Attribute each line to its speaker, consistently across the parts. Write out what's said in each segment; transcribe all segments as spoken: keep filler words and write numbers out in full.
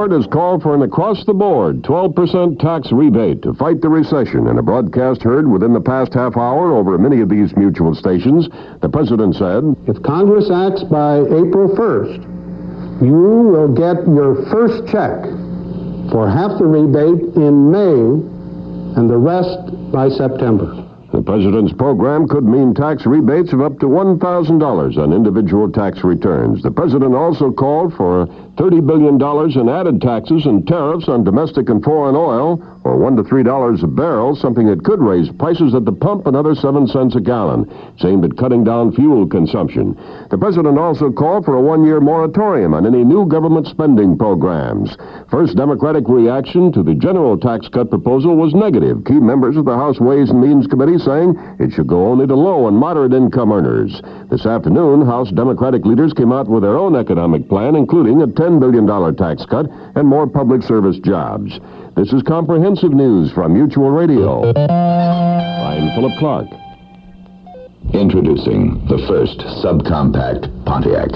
Speaker 1: Ford has called for an across-the-board twelve percent tax rebate to fight the recession. In a broadcast heard within the past half hour over many of these mutual stations, the president said,
Speaker 2: "If Congress acts by April first, you will get your first check for half the rebate in May and the rest by September."
Speaker 1: The president's program could mean tax rebates of up to one thousand dollars on individual tax returns. The president also called for thirty billion dollars in added taxes and tariffs on domestic and foreign oil, or one to three dollars a barrel, something that could raise prices at the pump another seven cents a gallon. It's aimed at cutting down fuel consumption. The president also called for a one-year moratorium on any new government spending programs. First Democratic reaction to the general tax cut proposal was negative. Key members of the House Ways and Means Committee saying it should go only to low and moderate income earners. This afternoon, House Democratic leaders came out with their own economic plan, including a ten billion dollars tax cut and more public service jobs. This is Comprehensive News from Mutual Radio. I'm Philip Clark.
Speaker 3: Introducing the first subcompact Pontiac.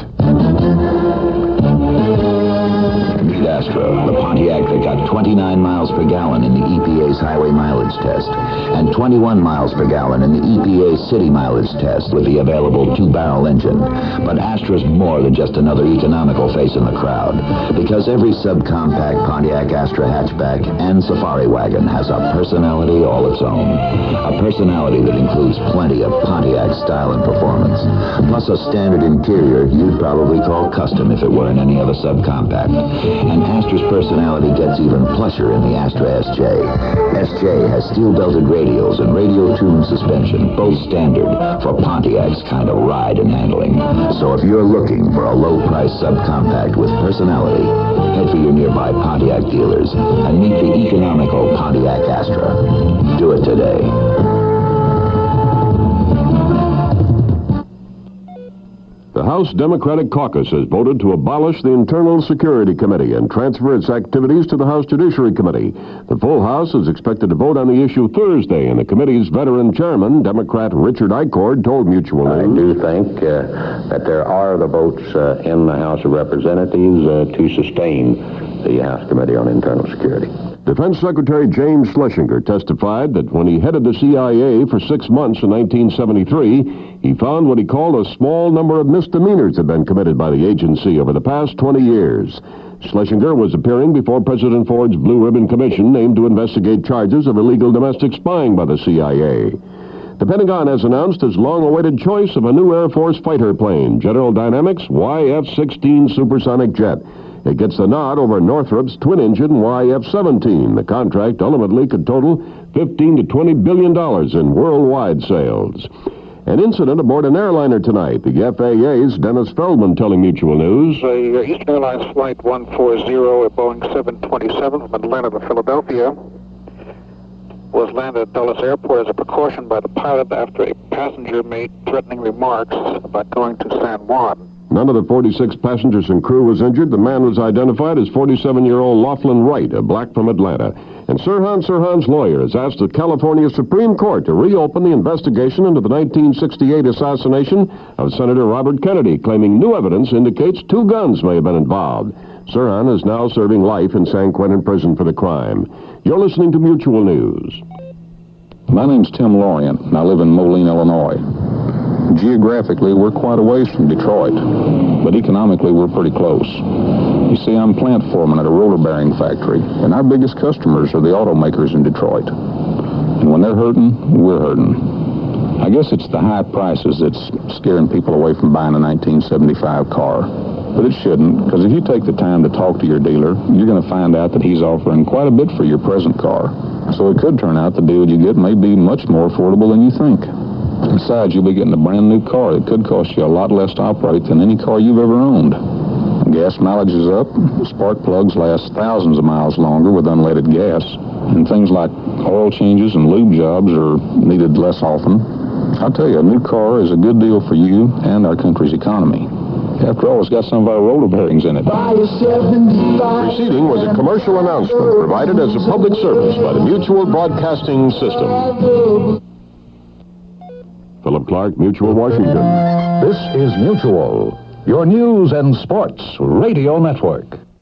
Speaker 3: Meet Astra, the Pontiac that got twenty-nine miles per gallon in the E P A's highway mileage test and twenty-one miles per gallon in the E P A's city mileage test with the available two-barrel engine. But Astra's more than just another economical face in the crowd, because every subcompact Pontiac Astra hatchback and safari wagon has a personality all its own. A personality that includes plenty of Pontiac style and performance, plus a standard interior you'd probably call custom if it were in any other subcompact. And Astra's personality gets even plusher in the Astra S J. S J has steel-belted radials and radio-tuned suspension, both standard for Pontiac's kind of ride and handling. So if you're looking for a low-price subcompact with personality, head for your nearby Pontiac dealers and meet the economical Pontiac Astra. Do it today.
Speaker 1: The House Democratic Caucus has voted to abolish the Internal Security Committee and transfer its activities to the House Judiciary Committee. The full House is expected to vote on the issue Thursday, and the committee's veteran chairman, Democrat Richard Eichord, told Mutual News.
Speaker 4: I do think uh, that there are the votes uh, in the House of Representatives uh, to sustain the House Committee on Internal Security.
Speaker 1: Defense Secretary James Schlesinger testified that when he headed the C I A for six months in nineteen seventy-three, he found what he called a small number of misdemeanors had been committed by the agency over the past twenty years. Schlesinger was appearing before President Ford's Blue Ribbon Commission aimed to investigate charges of illegal domestic spying by the C I A. The Pentagon has announced its long-awaited choice of a new Air Force fighter plane, General Dynamics Y F sixteen supersonic jet. It gets the nod over Northrop's twin-engine Y F seventeen. The contract ultimately could total fifteen to twenty billion dollars in worldwide sales. An incident aboard an airliner tonight. The F A A's Dennis Feldman telling Mutual News.
Speaker 5: A Eastern Airlines Flight one forty, a Boeing seven twenty-seven from Atlanta to Philadelphia, was landed at Dulles Airport as a precaution by the pilot after a passenger made threatening remarks about going to San Juan.
Speaker 1: None of the forty-six passengers and crew was injured. The man was identified as forty-seven-year-old Laughlin Wright, a black from Atlanta. And Sirhan Sirhan's lawyer has asked the California Supreme Court to reopen the investigation into the nineteen sixty-eight assassination of Senator Robert Kennedy, claiming new evidence indicates two guns may have been involved. Sirhan is now serving life in San Quentin prison for the crime. You're listening to Mutual News.
Speaker 6: My name's Tim Lorient, and I live in Moline, Illinois. Geographically, we're quite a ways from Detroit, but economically, we're pretty close. You see, I'm plant foreman at a roller bearing factory, and our biggest customers are the automakers in Detroit. And when they're hurting, we're hurting. I guess it's the high prices that's scaring people away from buying a nineteen seventy-five car. But it shouldn't, because if you take the time to talk to your dealer, you're going to find out that he's offering quite a bit for your present car. So it could turn out the deal you get may be much more affordable than you think. Besides, you'll be getting a brand new car that could cost you a lot less to operate than any car you've ever owned. Gas mileage is up, spark plugs last thousands of miles longer with unleaded gas, and things like oil changes and lube jobs are needed less often. I'll tell you, a new car is a good deal for you and our country's economy. After all, it's got some of our roller bearings in it.
Speaker 1: Preceding was a commercial announcement provided as a public service by the Mutual Broadcasting System. Philip Clark, Mutual, Washington.
Speaker 7: This is Mutual, your news and sports radio network.